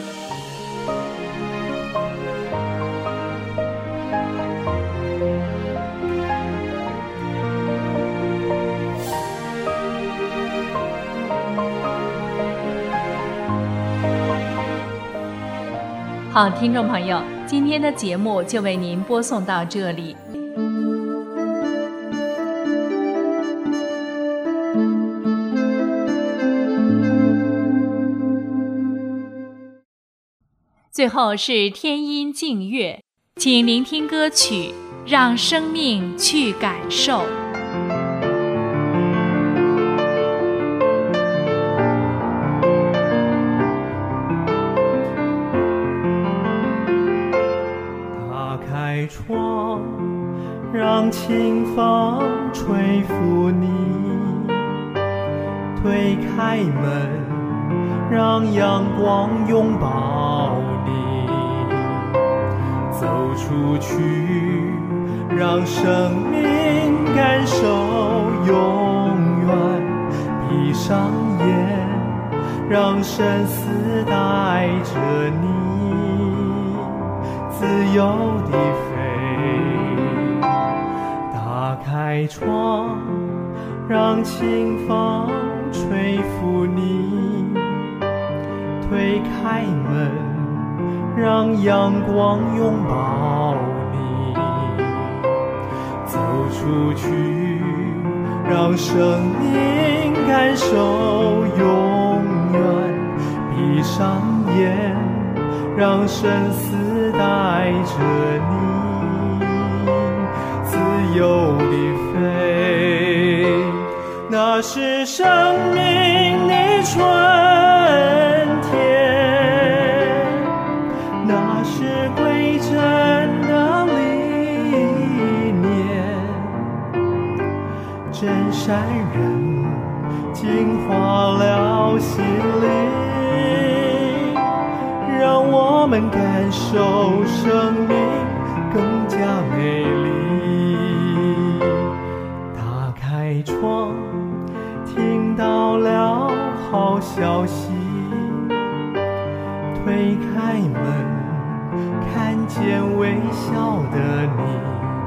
好，听众朋友，今天的节目就为您播送到这里。最后是天音静乐，请聆听歌曲《让生命去感受》。 窗，让清风吹拂你，推开门，让阳光拥抱你，走出去，让生命感受永远，闭上眼，让生死带着你自由地飞。打开窗，让清风吹拂你，推开门，让阳光拥抱你，走出去，让生命感受永远，闭上眼，让生死带着你自由地飞。那是生命的春天，那是归真的理念，真善人净化了心灵，让我们感受生命更加美丽。打开窗，听到了好消息，推开门，看见微笑的你，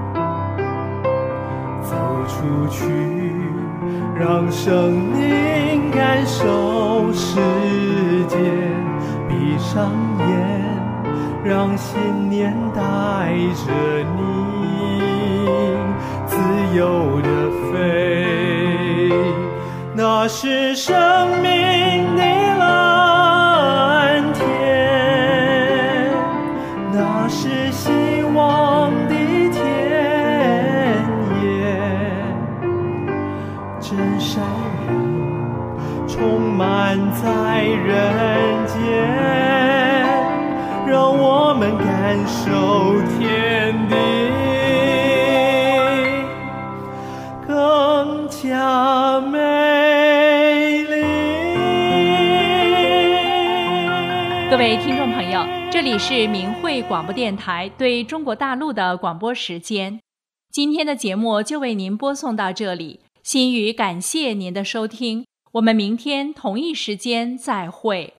走出去，让生命感受世界，闭上眼，让信念带着你自由地飞。那是生命的蓝天，那是希望的田野，真善人充满在人间，让我们感受天地更加美丽。 各位听众朋友，这里是明慧广播电台对中国大陆的广播时间。今天的节目就为您播送到这里，心语感谢您的收听，我们明天同一时间再会。